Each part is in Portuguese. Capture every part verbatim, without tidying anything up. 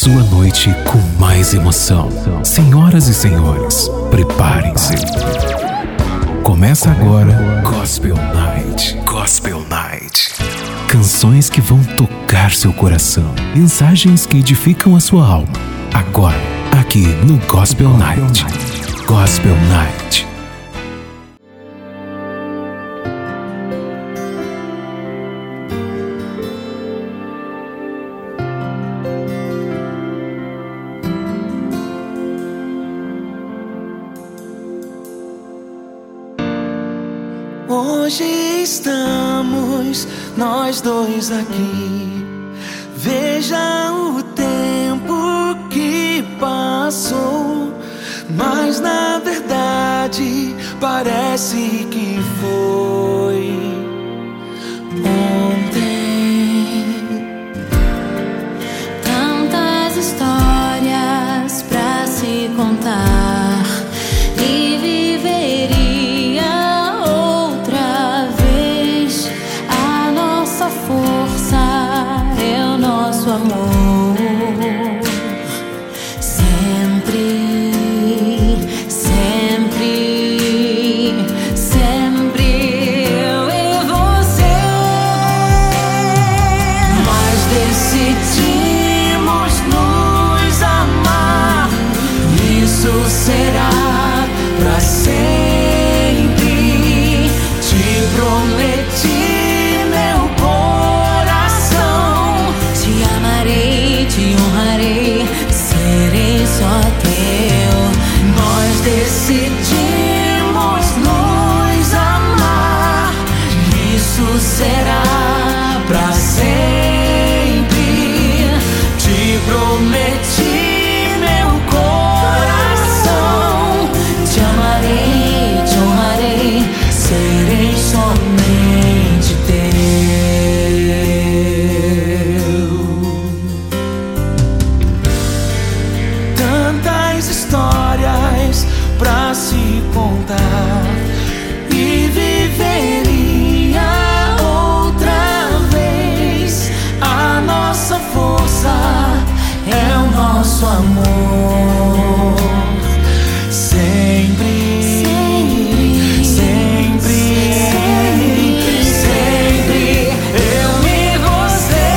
sua noite com mais emoção. Senhoras e senhores, preparem-se. Começa agora Gospel Night. Gospel Night. Canções que vão tocar seu coração. Mensagens que edificam a sua alma. Agora, aqui no Gospel Night. Gospel Night. Hoje estamos nós dois aqui. Veja o tempo que passou, mas na verdade parece que foi ontem. Tantas histórias pra se contar e viveria outra vez. A nossa força é o nosso amor. Sempre, sempre, sempre eu e você. Mas decidimos nos amar. Isso será pra sempre. Te prometi, meu coração. Te amarei, te honrarei, serei só teu. Nós decidimos nos amar. Isso será pra sempre. Te prometi, meu coração. Te amarei, te honrarei, serei somente teu. Tantas histórias pra se contar e viveria outra vez. A nossa força é o nosso amor. Sempre, sempre, sempre eu e você.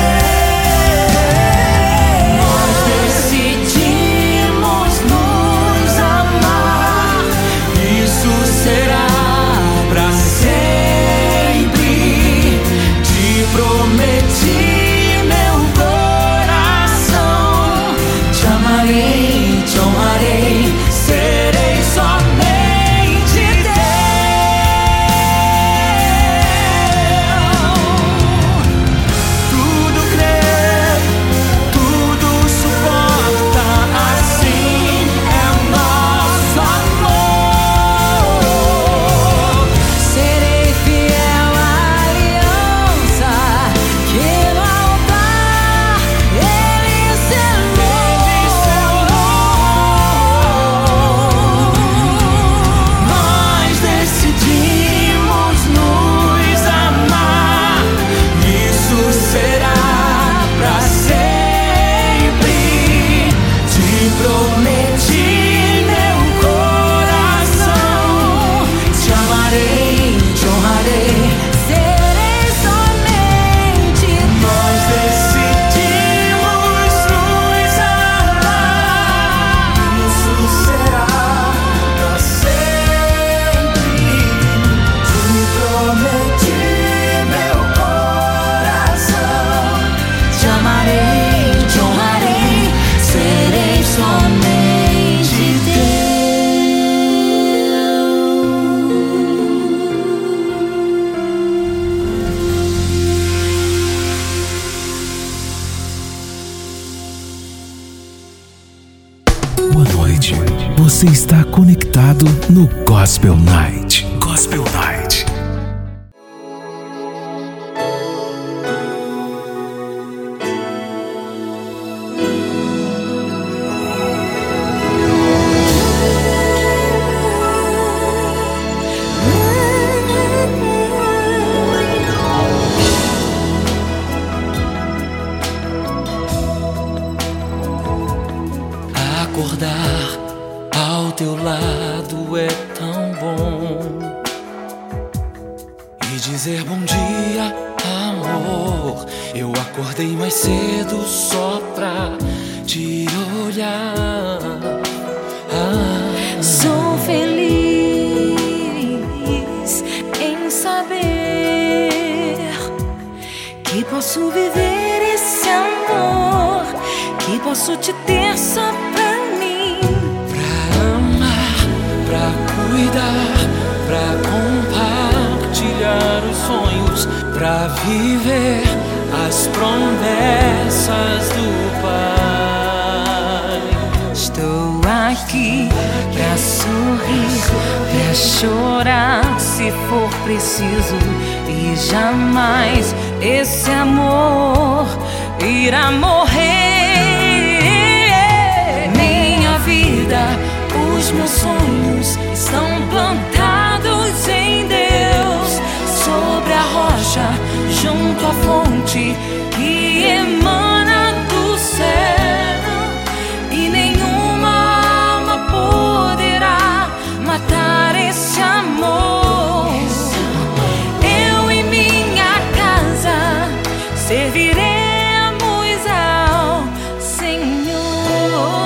Nós decidimos nos amar. Isso será pra sempre. Te prometi, meu coração. Te amarei, te honrarei, serei somente teu. Tudo crê, tudo suporta, assim é o nosso amor. Serei fiel à aliança que no altar ele selou. Nós decidimos nos amar. Isso será pra sempre. Te prometi, meu coração. Te amarei, te honrarei, serei somente teu. Nós decidimos nos amar. Isso será pra sempre. Te prometi, meu coração. Te amarei, te honrarei, serei somente teu. Boa noite. Você está conectado no Gospel Night. Gospel Night. Acordar ao teu lado é tão bom, e dizer bom dia, amor. Eu acordei mais cedo só pra te olhar. Ah. Sou feliz em saber que posso viver esse amor, que posso te ter só pra mim. Pra amar, pra cuidar, pra compartilhar os sonhos, pra viver as promessas do Pai. Estou aqui pra sorrir, pra chorar se for preciso, e jamais esse amor irá morrer. Minha vida, os meus sonhos estão plantados em Deus, sobre a rocha, junto à fonte que emana do céu, e nenhuma alma poderá matar esse amor. Eu e minha casa serviremos ao Senhor.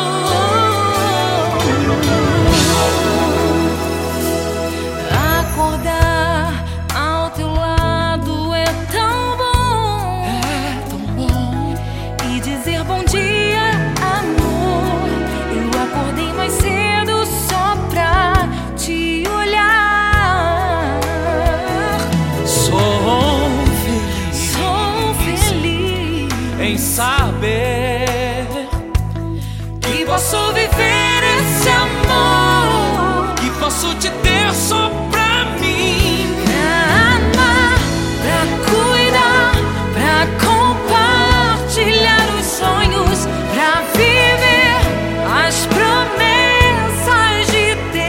Acordar ao teu lado é tão bom, É tão bom. e dizer bom dia, amor. Eu acordei mais cedo só pra te olhar. Sou feliz Sou feliz em saber que posso viver esse amor, que posso te ter só pra mim. pra amar, pra cuidar, pra compartilhar os sonhos, pra viver as promessas de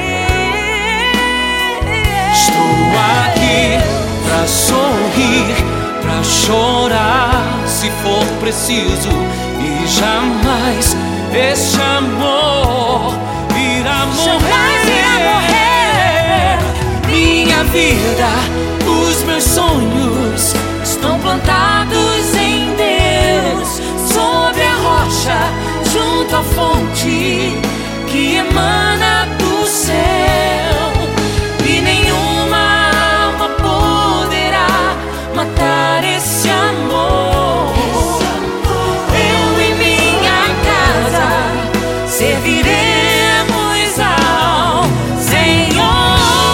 Deus. Estou aqui pra sorrir, pra chorar se for preciso, e jamais este amor irá Jamais irá morrer. Minha vida, os meus sonhos Estão plantados em Deus, sobre a rocha, junto à fonte que emana do céu, e nenhuma alma poderá matar esse amor. Eu e minha casa serviremos ao Senhor.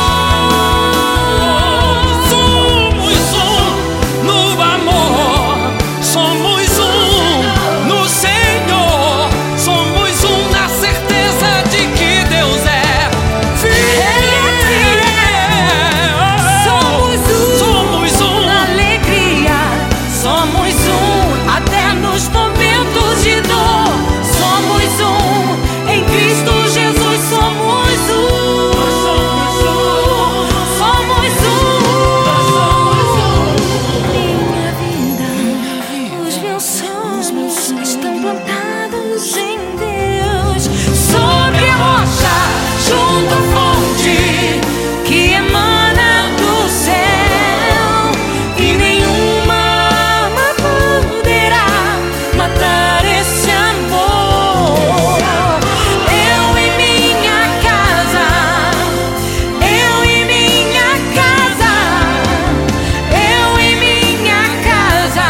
somos um no amor, somos um no Senhor, somos um na certeza de que Deus é fiel. Somos um Somos um. na alegria, somos um até nos momentos de dor. Somos um em Cristo Jesus, somos um. Somos um. Minha vida, os meus sonhos estão plantados em Deus, sobre a rocha, junto à fonte que emana do céu, e nenhuma alma poderá matar esse amor. Eu e minha casa, eu e minha casa, eu e minha casa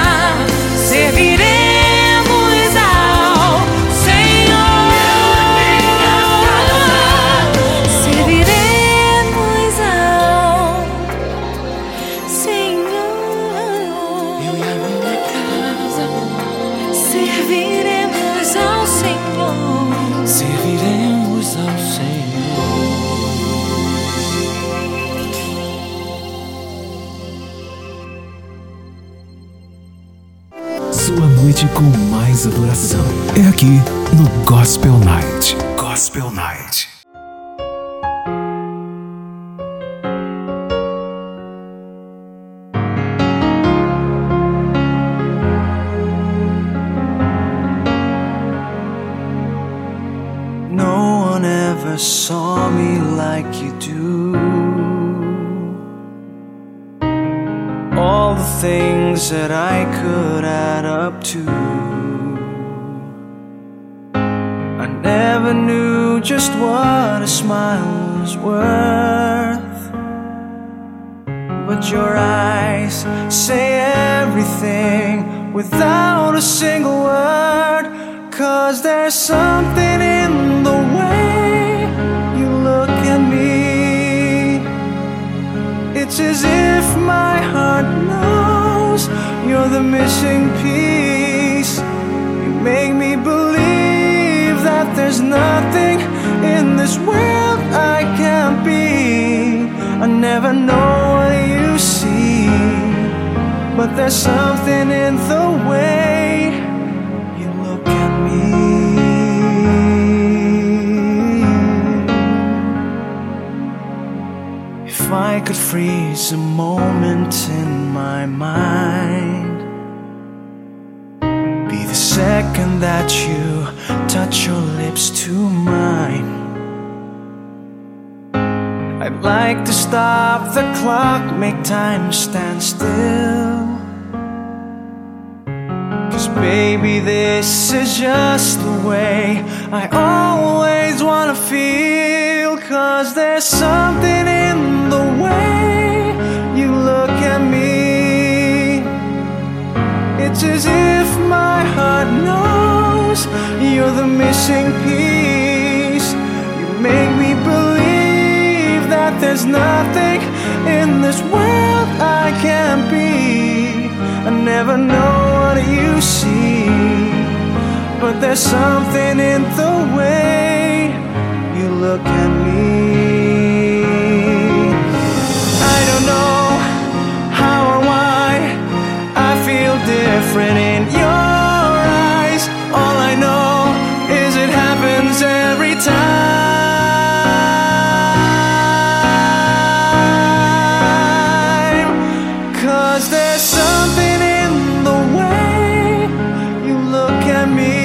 serviremos ao Senhor. Serviremos ao Senhor. Eu e a minha casa Serviremos ao Senhor. serviremos ao Senhor. Sua noite com mais adoração é aqui no Gospel Night. Gospel Night. never saw me like you do. All the things that I could add up to, I never knew just what a smile was worth. But your eyes say everything without a single word. 'Cause there's something in the way you look at me. It's as if my heart knows you're the missing piece. You make me believe that there's nothing in this world I can't be. I never know what you see, but there's something in the way you look at me. If I could freeze a moment in my mind, be the second that you touch your lips to mine. I'd like to stop the clock, make time stand still. 'Cause baby, this is just the way I always wanna feel. 'Cause there's something in the way you look at me. It's as if my heart knows you're the missing piece. You make me believe that there's nothing in this world I can't be. I never know what you see, but there's something in the way you look at me. I don't know how or why I feel different in your eyes. All I know is it happens every time. 'Cause there's something in the way you look at me.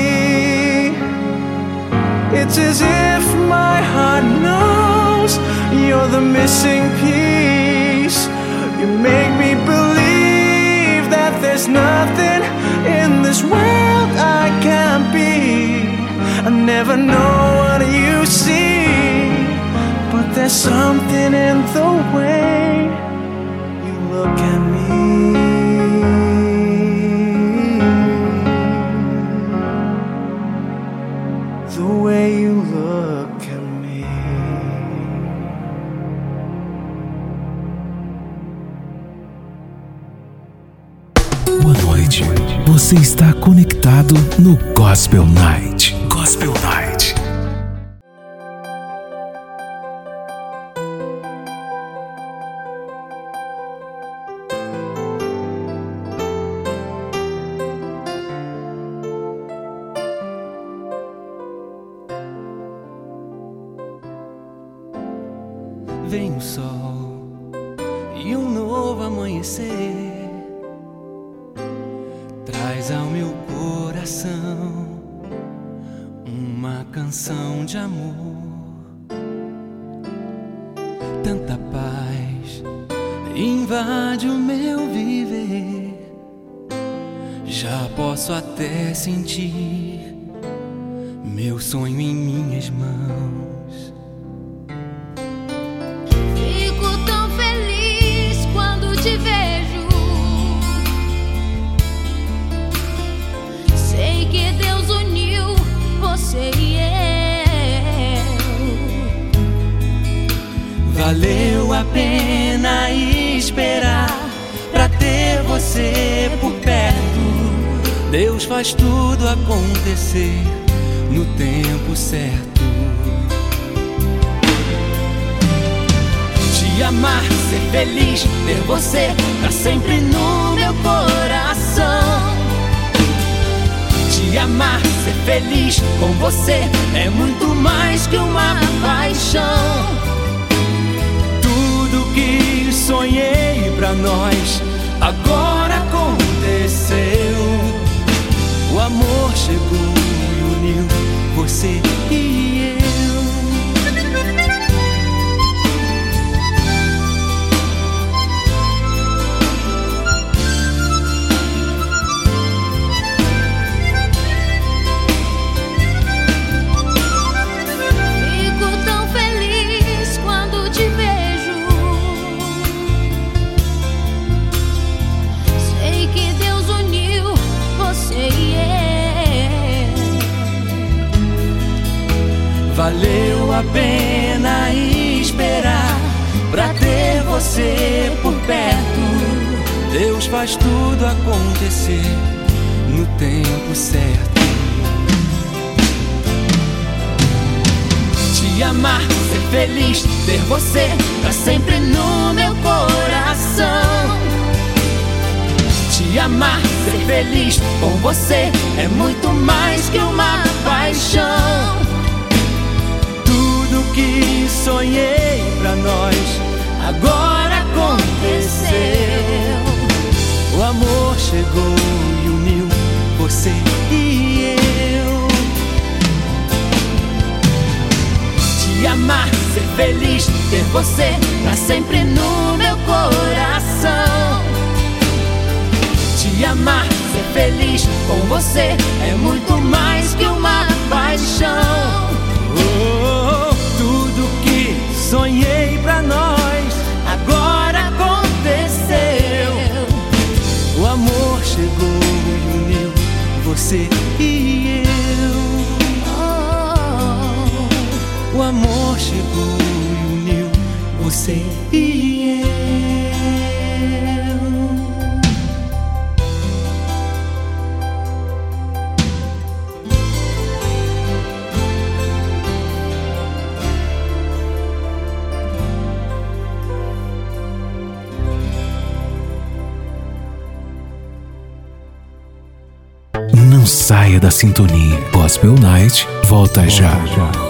It's as if my heart knows you're the missing piece. You make me believe that there's nothing in this world I can't be. I never know what you see, but there's something in the way you look at me. The way you look at me. Boa noite. Você está conectado no Gospel Night. Gospel Night. Vem o sol e um novo amanhecer, traz ao meu coração uma canção de amor. Tanta paz invade o meu viver, já posso até sentir meu sonho em minhas mãos. Te vejo, sei que Deus uniu você e eu. Valeu a pena esperar pra ter você por perto. Deus faz tudo acontecer no tempo certo. Te amar, ser feliz, ter você pra sempre no meu coração. Te amar, ser feliz com você é muito mais que uma paixão. Tudo que sonhei pra nós agora aconteceu. O amor chegou e uniu você e eu. valeu a pena esperar pra ter você por perto. Deus faz tudo acontecer no tempo certo. Te amar, ser feliz, ter você pra sempre no meu coração. Te amar, ser feliz com você é muito mais que uma paixão. Tudo que sonhei pra nós agora aconteceu. O amor chegou e uniu você e eu. Te amar, ser feliz, ter você pra sempre no meu coração. Te amar, ser feliz com você é muito mais que uma paixão. Oh, tudo que sonhei pra nós agora aconteceu. O amor chegou e uniu você e eu. O amor chegou e uniu você e eu. Não saia da sintonia. Gospel Night volta já.